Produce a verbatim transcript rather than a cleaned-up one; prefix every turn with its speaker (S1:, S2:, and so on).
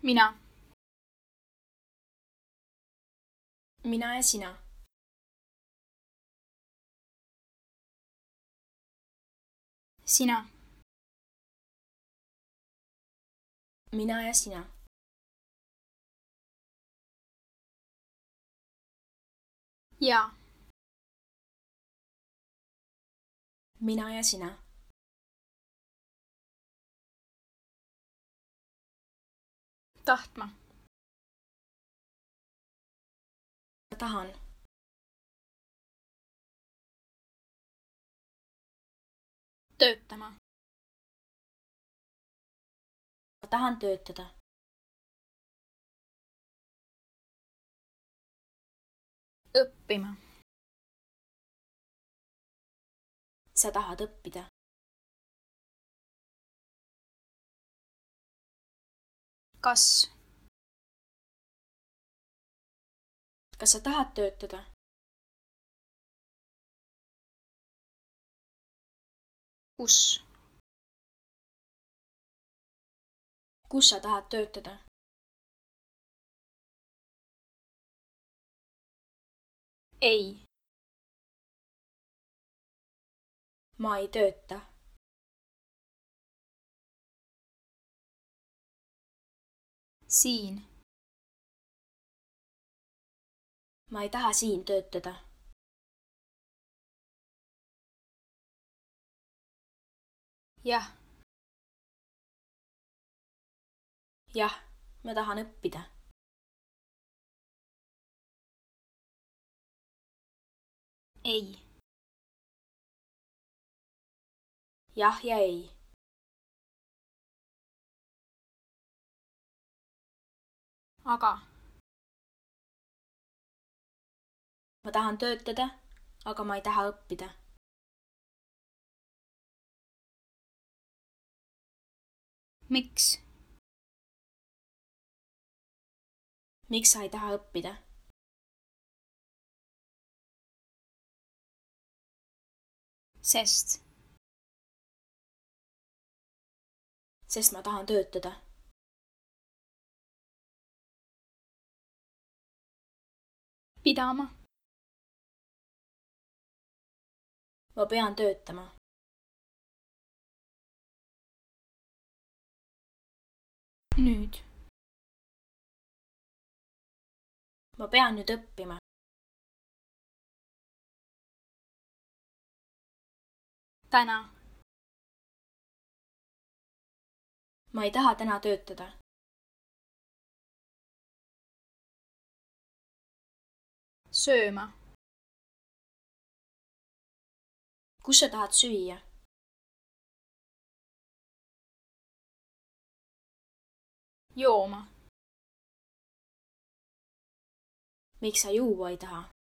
S1: Mina.
S2: Mina ja sina.
S1: Sina.
S2: Mina ja sina.
S1: Jaa.
S2: Mina ja sina.
S1: Tahtma.
S2: Ma tahan.
S1: Töötama.
S2: Ma tahan töötada.
S1: Õppima.
S2: Sa tahad õppida.
S1: Kas.
S2: Kas sa tahad töötada?
S1: Kus.
S2: Kus sa tahad töötada?
S1: Ei.
S2: Ma ei tööta.
S1: Siin.
S2: Ma ei taha siin töötada.
S1: Jah.
S2: Jah, ma tahan õppida.
S1: Ei.
S2: Jah ja ei.
S1: Aga.
S2: Ma tahan töötada, aga ma ei taha õppida.
S1: Miks?
S2: Miks sa ei taha õppida?
S1: Sest.
S2: Sest ma tahan töötada.
S1: Pidama.
S2: Ma pean töötama.
S1: Nüüd.
S2: Ma pean nüüd õppima.
S1: Täna.
S2: Ma ei taha täna töötada.
S1: Sööma.
S2: Kus sa tahad süüa?
S1: Jooma.
S2: Miks sa juua ei taha?